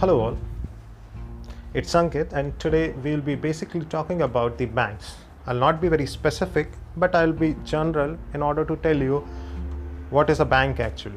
Hello all, it's Ankit and today we'll be basically talking about the banks. I'll not be very specific, but I'll be general in order to tell you what is a bank actually.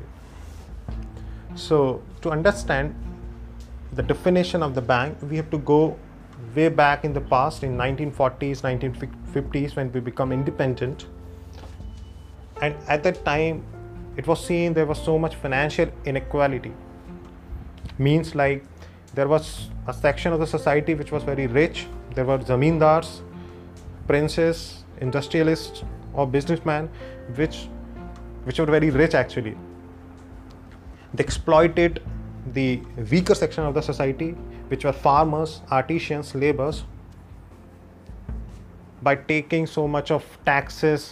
So to understand the definition of the bank, we have to go way back in the past in 1940s, 1950s when we become independent. And at that time, it was seen there was so much financial inequality. Means like there was a section of the society which was very rich. There were zamindars, princes, industrialists or businessmen which were very rich actually. They exploited the weaker section of the society, which were farmers, artisans, laborers, by taking so much of taxes,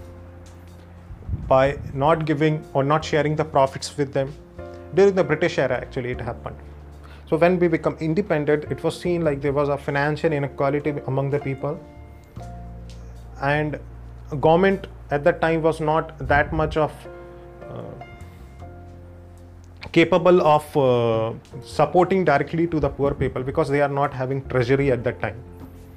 by not giving or not sharing the profits with them. During the British era actually it happened. So when we become independent, it was seen like there was a financial inequality among the people, and government at that time was not that much of capable of supporting directly to the poor people because they are not having treasury at that time.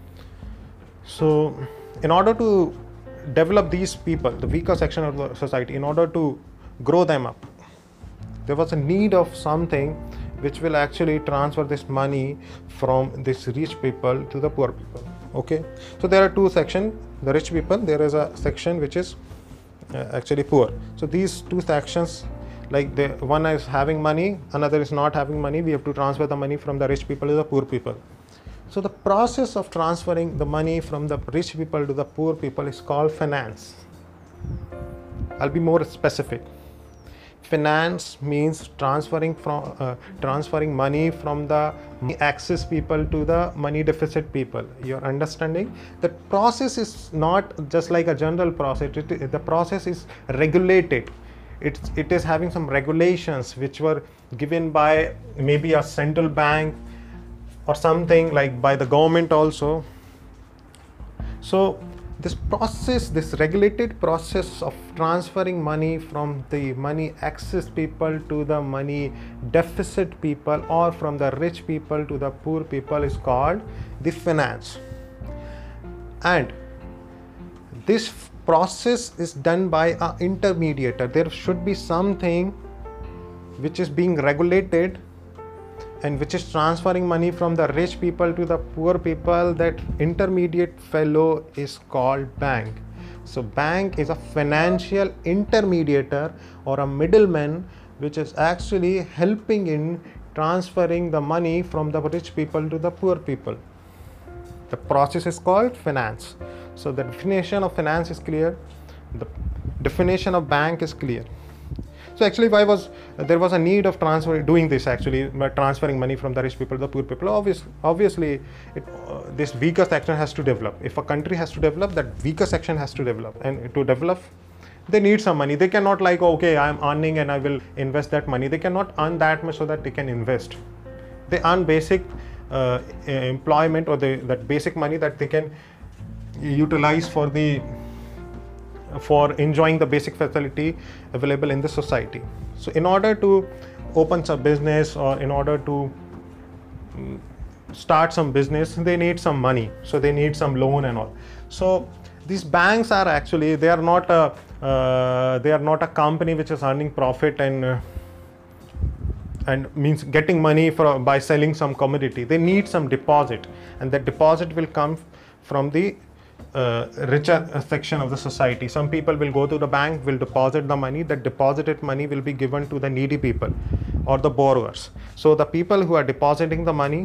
So in order to develop these people, the weaker section of the society, in order to grow them up, there was a need of something which will actually transfer this money from this rich people to the poor people. Okay, so there are two sections: the rich people, there is a section which is actually poor. So these two sections, like the one is having money, another is not having money, we have to transfer the money from the rich people to the poor people. So the process of transferring the money from the rich people to the poor people is called finance. I'll be more specific. Finance means transferring money from the access people to the money deficit people. You're understanding? The process is not just like a general process. The process is regulated. It is having some regulations which were given by maybe a central bank or something, like by the government also. So this process, this regulated process of transferring money from the money access people to the money deficit people, or from the rich people to the poor people, is called the finance. And this process is done by an intermediator. There should be something which is being regulated and which is transferring money from the rich people to the poor people. That intermediate fellow is called bank. So bank is a financial intermediator or a middleman which is actually helping in transferring the money from the rich people to the poor people. The process is called finance. So the definition of finance is clear. The definition of bank is clear. So actually, there was a need of doing this actually, transferring money from the rich people to the poor people. Obviously, this weaker section has to develop. If a country has to develop, that weaker section has to develop. And to develop, they need some money. They cannot like, okay, I am earning and I will invest that money. They cannot earn that much so that they can invest. They earn basic employment, or that basic money that they can utilize for enjoying the basic facility available in the society. So in order to open some business, or in order to start some business, they need some money. So they need some loan and all. So these banks are actually, they are not a company which is earning profit and means getting money by selling some commodity. They need some deposit, and that deposit will come from the richer section of the society. Some people will go to the bank, will deposit the money. That deposited money will be given to the needy people or the borrowers. So the people who are depositing the money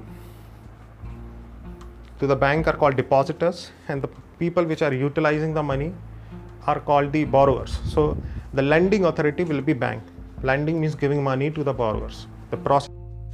to the bank are called depositors, and the people which are utilizing the money are called the borrowers. So the lending authority will be bank. Lending means giving money to the borrowers. The process.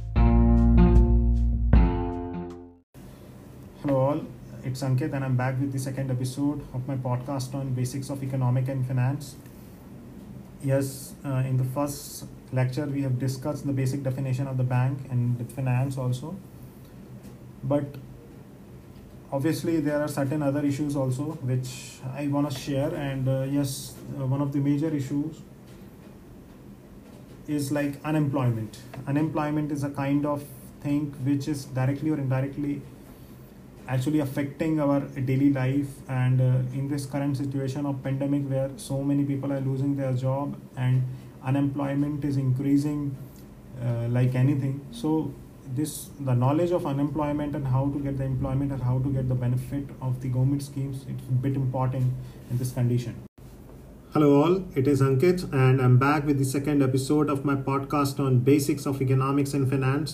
Hello all, it's Ankit and I'm back with the second episode of my podcast on basics of economic and finance. Yes, in the first lecture we have discussed the basic definition of the bank and the finance also. But obviously there are certain other issues also which I want to share, and one of the major issues is like unemployment. Unemployment is a kind of thing which is directly or indirectly actually affecting our daily life. And in this current situation of pandemic where so many people are losing their job and unemployment is increasing like anything, so the knowledge of unemployment and how to get the employment and how to get the benefit of the government schemes, it's a bit important in this condition. Hello all, it is Ankit and I'm back with the second episode of my podcast on basics of economics and finance.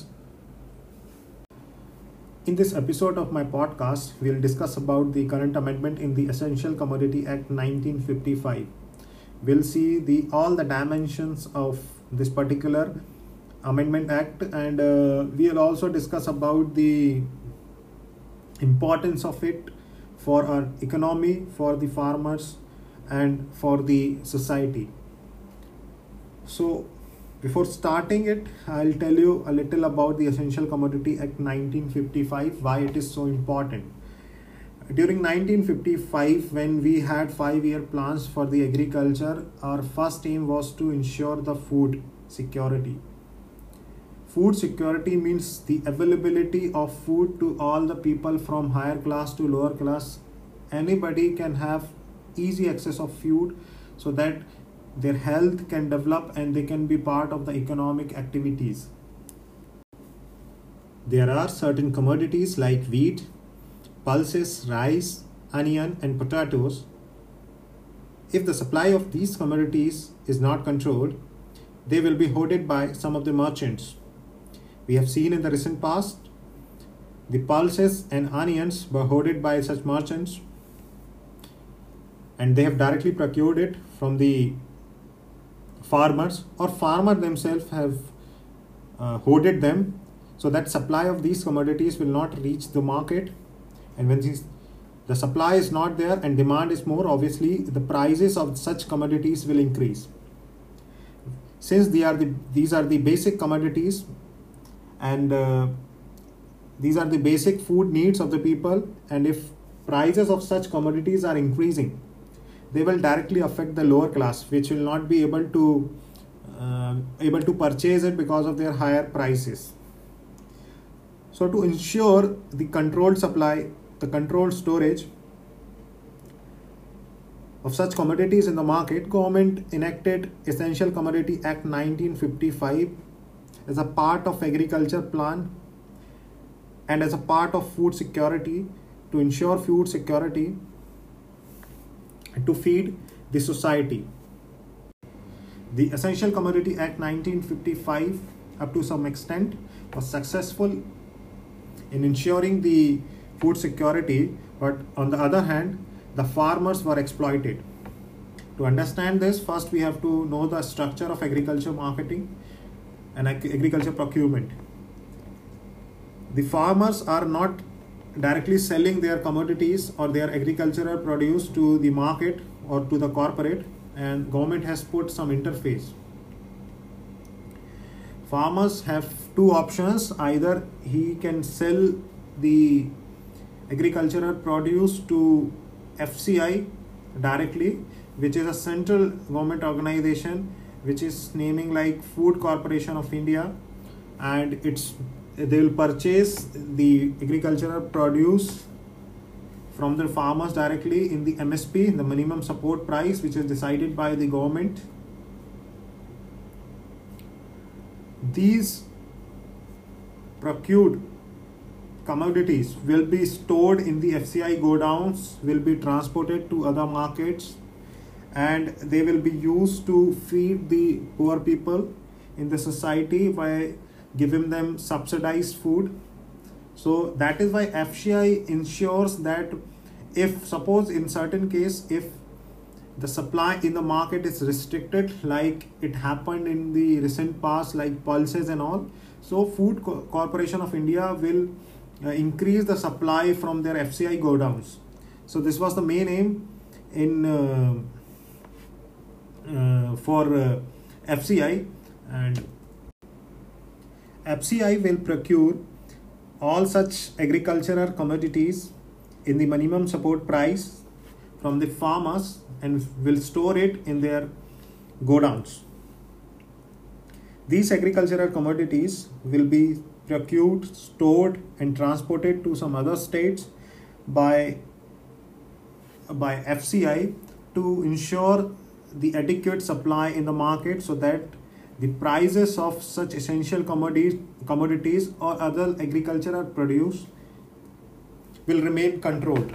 In this episode of my podcast, we'll discuss about the current amendment in the Essential Commodity Act 1955. We'll see all the dimensions of this particular amendment act, and we'll also discuss about the importance of it for our economy, for the farmers and for the society. So before starting it, I'll tell you a little about the Essential Commodity Act 1955, why it is so important. During 1955, when we had 5-year plans for the agriculture, our first aim was to ensure the food security. Food security means the availability of food to all the people from higher class to lower class. Anybody can have easy access of food so that their health can develop and they can be part of the economic activities. There are certain commodities like wheat, pulses, rice, onion and potatoes. If the supply of these commodities is not controlled, they will be hoarded by some of the merchants. We have seen in the recent past, the pulses and onions were hoarded by such merchants, and they have directly procured it from the farmers, or farmers themselves have hoarded them, so that supply of these commodities will not reach the market. And when the supply is not there and demand is more, obviously the prices of such commodities will increase. Since these are the basic commodities and these are the basic food needs of the people, and if prices of such commodities are increasing, they will directly affect the lower class, which will not be able to purchase it because of their higher prices. So to ensure the controlled supply, the controlled storage of such commodities in the market, government enacted Essential Commodity Act 1955 as a part of agriculture plan and as a part of food security, to ensure food security to feed the society. The Essential Commodity Act 1955 up to some extent was successful in ensuring the food security, but on the other hand, the farmers were exploited. To understand this, first we have to know the structure of agriculture marketing and agriculture procurement. The farmers are not directly selling their commodities or their agricultural produce to the market or to the corporate, and government has put some interface. Farmers have two options: either he can sell the agricultural produce to FCI directly, which is a central government organization which is naming like Food Corporation of India, and they will purchase the agricultural produce from the farmers directly in the MSP, the minimum support price, which is decided by the government. These procured commodities will be stored in the FCI godowns, will be transported to other markets, and they will be used to feed the poor people in the society by giving them subsidized food. So that is why FCI ensures that if suppose in certain case, if the supply in the market is restricted, like it happened in the recent past, like pulses and all, so Food Corporation of India will increase the supply from their FCI godowns. So this was the main aim in for FCI, and FCI will procure all such agricultural commodities in the minimum support price from the farmers and will store it in their godowns. These agricultural commodities will be procured, stored, and transported to some other states by FCI to ensure the adequate supply in the market, so that the prices of such essential commodities or other agricultural produce will remain controlled.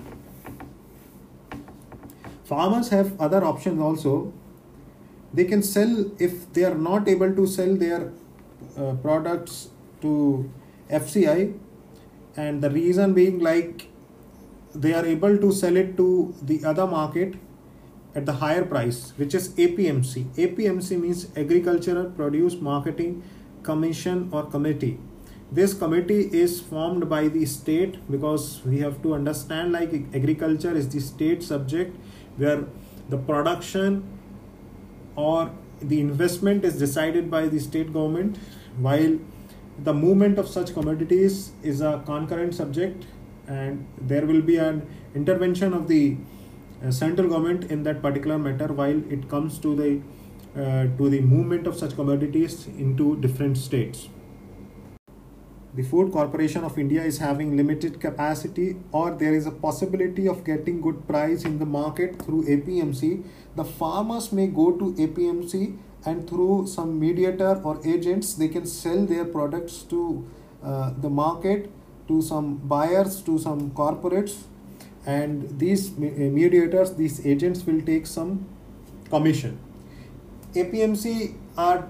Farmers have other options also. They can sell, if they are not able to sell their products to FCI, and the reason being like they are able to sell it to the other market at the higher price, which is APMC. APMC means Agricultural Produce Marketing Commission or Committee. This committee is formed by the state, because we have to understand like agriculture is the state subject where the production or the investment is decided by the state government, while the movement of such commodities is a concurrent subject, and there will be an intervention of the central government in that particular matter while it comes to the movement of such commodities into different states. The Food Corporation of India is having limited capacity, or there is a possibility of getting good price in the market through APMC. The farmers may go to APMC, and through some mediator or agents they can sell their products to the market, to some buyers, to some corporates, and these mediators, these agents will take some commission. APMC are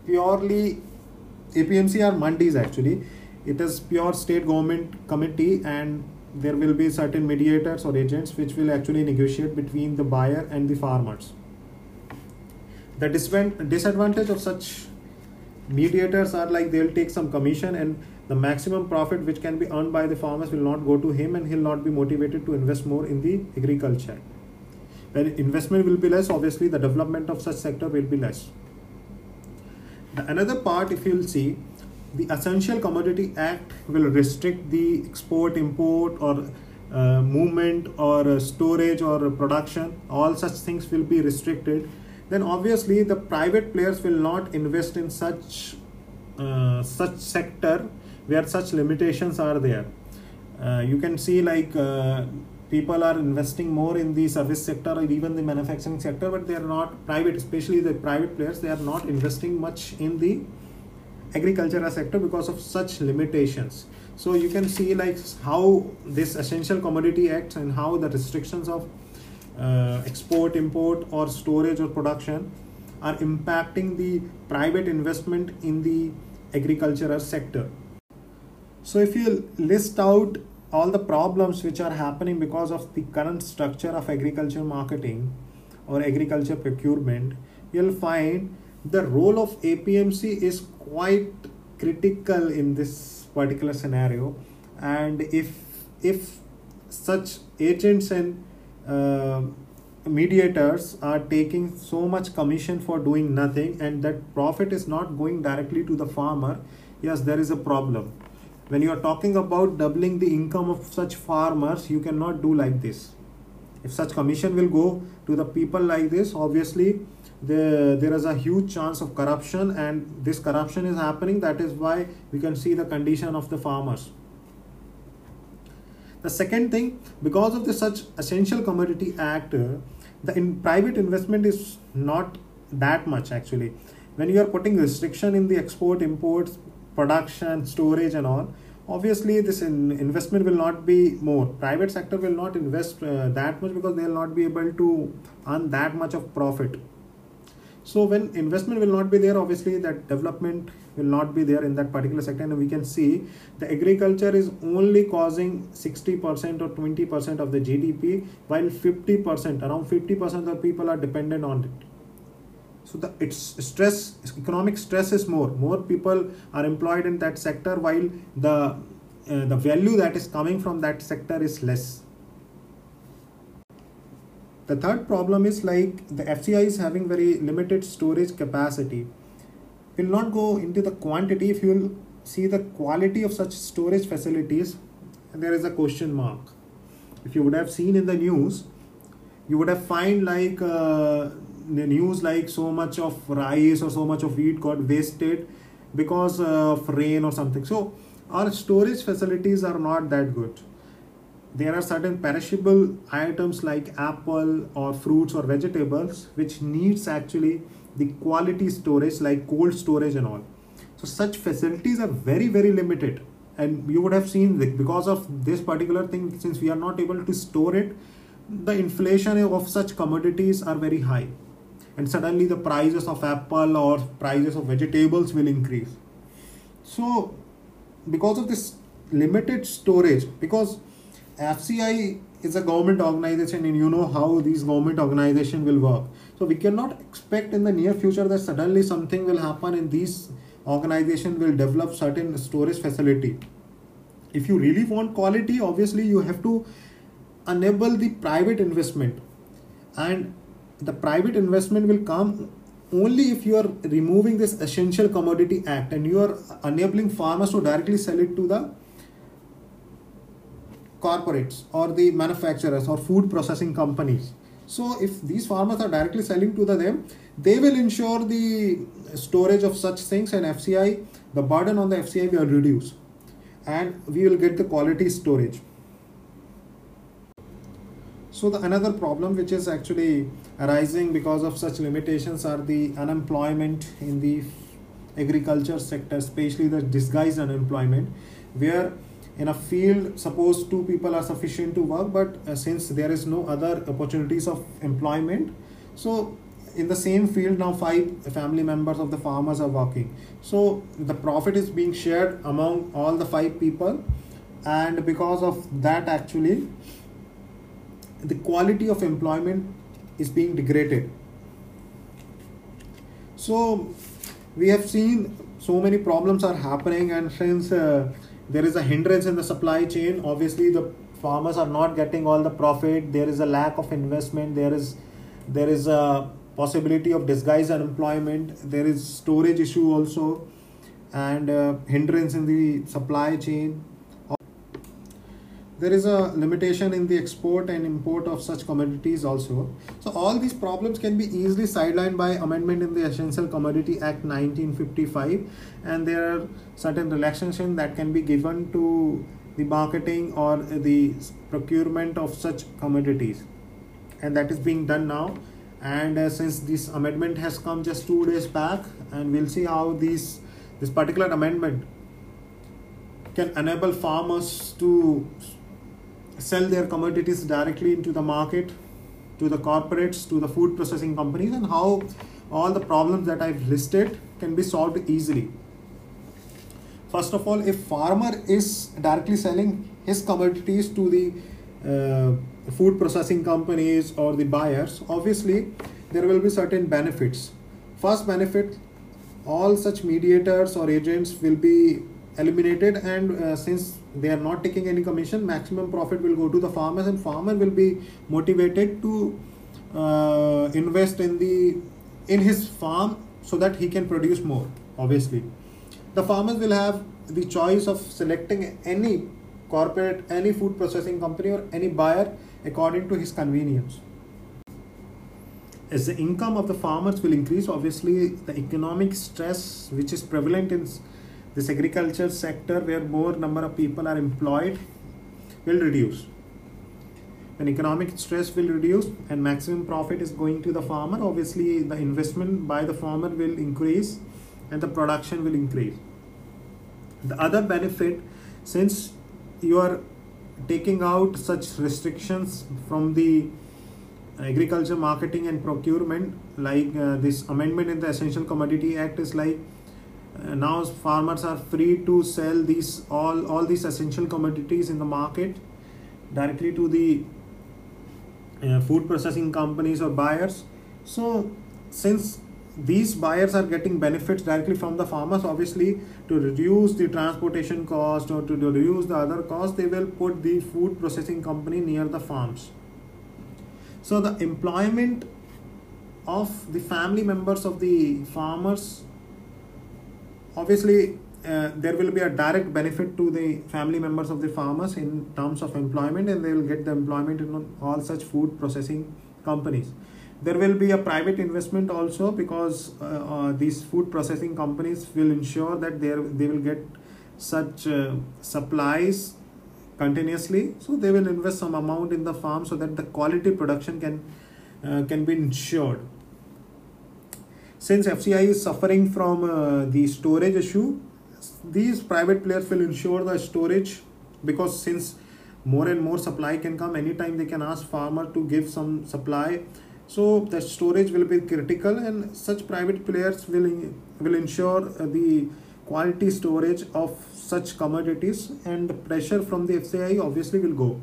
mandis actually. It is pure state government committee, and there will be certain mediators or agents which will actually negotiate between the buyer and the farmers. The disadvantage of such mediators are like they'll take some commission, and the maximum profit which can be earned by the farmers will not go to him, and he'll not be motivated to invest more in the agriculture. When investment will be less, obviously the development of such sector will be less. The another part, if you'll see, the Essential Commodity Act will restrict the export, import, or movement, or storage, or production. All such things will be restricted. Then obviously the private players will not invest in such sector where such limitations are there. You can see like people are investing more in the service sector or even the manufacturing sector, but they are not private, especially the private players, they are not investing much in the agricultural sector because of such limitations. So you can see like how this Essential Commodity Act and how the restrictions of export, import, or storage or production are impacting the private investment in the agricultural sector. So if you list out all the problems which are happening because of the current structure of agriculture marketing or agriculture procurement, you'll find the role of APMC is quite critical in this particular scenario. And if such agents and mediators are taking so much commission for doing nothing, and that profit is not going directly to the farmer, yes, there is a problem. When you are talking about doubling the income of such farmers, you cannot do like this. If such commission will go to the people like this, obviously there is a huge chance of corruption, and this corruption is happening. That is why we can see the condition of the farmers. The second thing, because of the such Essential Commodity Act, the private investment is not that much actually. When you are putting restriction in the export, imports, production, storage and all, obviously this investment will not be more. Private sector will not invest that much because they will not be able to earn that much of profit. So when investment will not be there, obviously that development will not be there in that particular sector. And we can see the agriculture is only causing 60% or 20% of the GDP, while 50%, around 50% of the people are dependent on it. So economic stress is more. More people are employed in that sector, while the value that is coming from that sector is less. The third problem is like the FCI is having very limited storage capacity. We'll not go into the quantity. If you will see the quality of such storage facilities, there is a question mark. If you would have seen in the news, you would have find like the news like so much of rice or so much of wheat got wasted because of rain or something. So our storage facilities are not that good. There are certain perishable items like apple or fruits or vegetables which needs actually the quality storage like cold storage and all. So such facilities are very limited, and you would have seen that because of this particular thing, since we are not able to store it, the inflation of such commodities are very high, and suddenly the prices of apple or prices of vegetables will increase. So because of this limited storage, because FCI is a government organization and you know how these government organization will work, so we cannot expect in the near future that suddenly something will happen and these organization will develop certain storage facility. If you really want quality, obviously you have to enable the private investment, and the private investment will come only if you are removing this Essential Commodity Act and you are enabling farmers to directly sell it to the corporates or the manufacturers or food processing companies. So if these farmers are directly selling to them, they will ensure the storage of such things, and FCI, the burden on the FCI will reduce and we will get the quality storage. So the another problem which is actually arising because of such limitations are the unemployment in the agriculture sector, especially the disguised unemployment, where in a field suppose 2 people are sufficient to work, but since there is no other opportunities of employment, so in the same field now 5 family members of the farmers are working. So the profit is being shared among all the 5 people, and because of that actually the quality of employment is being degraded. So we have seen so many problems are happening, and since there is a hindrance in the supply chain, obviously the farmers are not getting all the profit, there is a lack of investment, there is a possibility of disguised unemployment, there is storage issue also, and hindrance in the supply chain. There is a limitation in the export and import of such commodities also. So all these problems can be easily sidelined by amendment in the Essential Commodity Act 1955, and there are certain relaxation that can be given to the marketing or the procurement of such commodities, and that is being done now. And since this amendment has come just 2 days back, and we'll see how this particular amendment can enable farmers to sell their commodities directly into the market, to the corporates, to the food processing companies, and how all the problems that I've listed can be solved easily. First of all, if farmer is directly selling his commodities to the food processing companies or the buyers, obviously there will be certain benefits. First benefit, all such mediators or agents will be eliminated, and since they are not taking any commission, maximum profit will go to the farmers, and farmer will be motivated to invest in his farm so that he can produce more. Obviously the farmers will have the choice of selecting any corporate, any food processing company or any buyer according to his convenience. As the income of the farmers will increase, obviously the economic stress which is prevalent in this agriculture sector, where more number of people are employed, will reduce. When economic stress will reduce and maximum profit is going to the farmer, obviously the investment by the farmer will increase and the production will increase. The other benefit, since you are taking out such restrictions from the agriculture marketing and procurement, like this amendment in the Essential Commodity Act is like now farmers are free to sell these all these essential commodities in the market directly to the food processing companies or buyers. So since these buyers are getting benefits directly from the farmers, obviously to reduce the transportation cost or to reduce the other cost, they will put the food processing company near the farms. So the employment of the family members of the farmers, obviously there will be a direct benefit to the family members of the farmers in terms of employment, and they will get the employment in all such food processing companies. There will be a private investment also, because these food processing companies will ensure that they will get such supplies continuously. So they will invest some amount in the farm so that the quality production can be ensured. Since FCI is suffering from the storage issue, these private players will ensure the storage, because since more and more supply can come anytime, they can ask farmer to give some supply. So the storage will be critical, and such private players will ensure the quality storage of such commodities, and the pressure from the FCI obviously will go.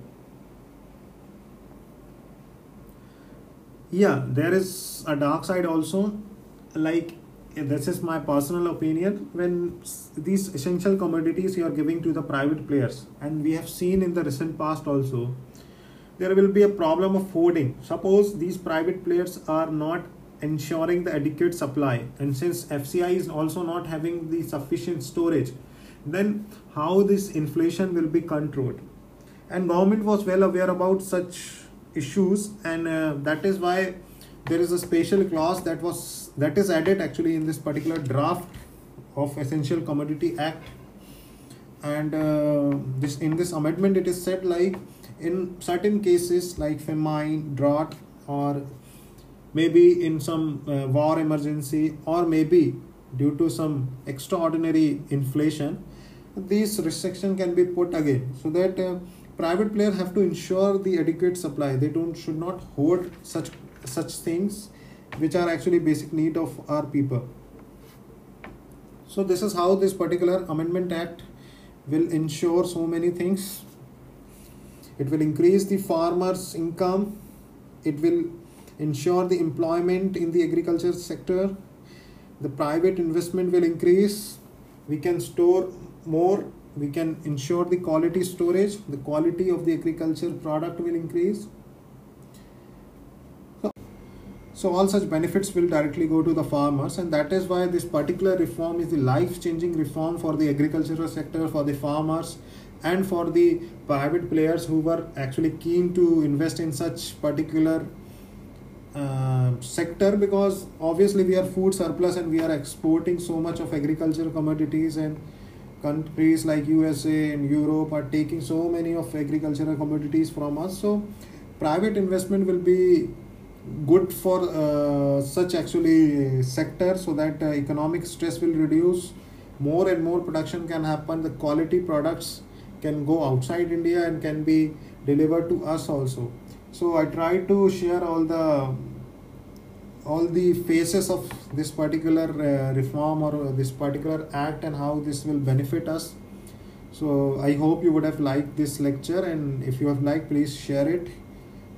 Yeah, there is a dark side also. Like, this is my personal opinion, when these essential commodities you are giving to the private players, and we have seen in the recent past also, there will be a problem of hoarding. Suppose these private players are not ensuring the adequate supply, and since FCI is also not having the sufficient storage, then how this inflation will be controlled? And government was well aware about such issues, and that is why there is a special clause that is added actually in this particular draft of Essential Commodity Act. And in this amendment it is said, like, in certain cases like famine, drought, or maybe in some war emergency, or maybe due to some extraordinary inflation, these restriction can be put again, so that private players have to ensure the adequate supply. They should not hoard such things which are actually basic need of our people. So this is how this particular amendment act will ensure so many things. It will increase the farmers' income. It will ensure the employment in the agriculture sector. The private investment will increase. We can store more. We can ensure the quality storage. The quality of the agriculture product will increase. So all such benefits will directly go to the farmers, and that is why this particular reform is the life-changing reform for the agricultural sector, for the farmers, and for the private players who were actually keen to invest in such particular sector, because obviously we are food surplus and we are exporting so much of agricultural commodities, and countries like USA and Europe are taking so many of agricultural commodities from us. So private investment will be good for such actually sector, so that economic stress will reduce, more and more production can happen, the quality products can go outside India and can be delivered to us also. So I try to share all the phases of this particular reform or this particular act, and how this will benefit us. So I hope you would have liked this lecture, and if you have liked, please share it.